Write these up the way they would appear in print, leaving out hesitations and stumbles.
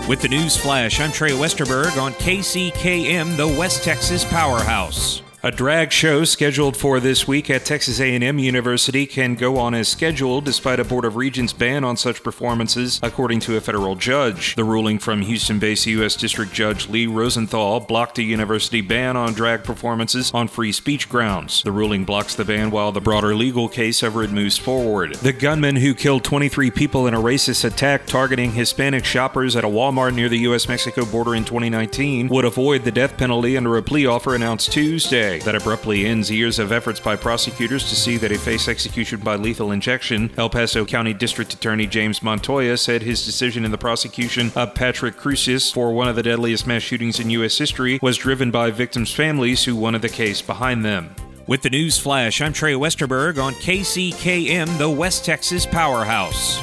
With the news flash, I'm Trey Westerberg on KCKM, the West Texas Powerhouse. A drag show scheduled for this week at Texas A&M University can go on as scheduled despite a Board of Regents ban on such performances, according to a federal judge. The ruling from Houston-based U.S. District Judge Lee Rosenthal blocked a university ban on drag performances on free speech grounds. The ruling blocks the ban while the broader legal case over it moves forward. The gunman who killed 23 people in a racist attack targeting Hispanic shoppers at a Walmart near the U.S.-Mexico border in 2019 would avoid the death penalty under a plea offer announced Tuesday. That abruptly ends years of efforts by prosecutors to see that he face execution by lethal injection. El Paso County District Attorney James Montoya said his decision in the prosecution of Patrick Cruces for one of the deadliest mass shootings in U.S. history was driven by victims' families who wanted the case behind them. With the news flash, I'm Trey Westerberg on KCKM, the West Texas Powerhouse.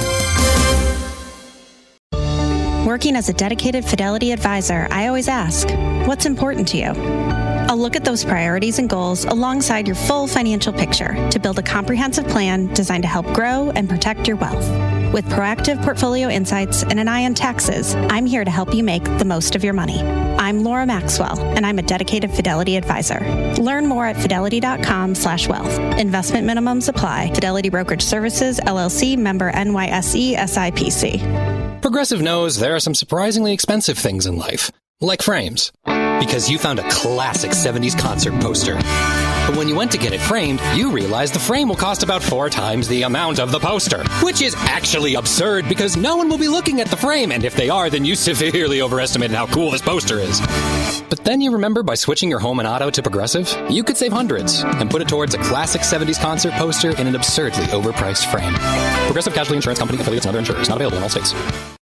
Working as a dedicated Fidelity advisor, I always ask, what's important to you? I'll look at those priorities and goals alongside your full financial picture to build a comprehensive plan designed to help grow and protect your wealth. With proactive portfolio insights and an eye on taxes, I'm here to help you make the most of your money. I'm Laura Maxwell, and I'm a dedicated Fidelity advisor. Learn more at fidelity.com/wealth. Investment minimums apply. Fidelity Brokerage Services, LLC, member NYSE, SIPC. Progressive knows there are some surprisingly expensive things in life, like frames. Because you found a classic 70s concert poster. But when you went to get it framed, you realized the frame will cost about 4 times the amount of the poster. Which is actually absurd because no one will be looking at the frame, and if they are, then you severely overestimated how cool this poster is. But then you remember by switching your home and auto to Progressive, you could save hundreds and put it towards a classic 70s concert poster in an absurdly overpriced frame. Progressive Casualty Insurance Company, affiliates, and other insurers. Not available in all states.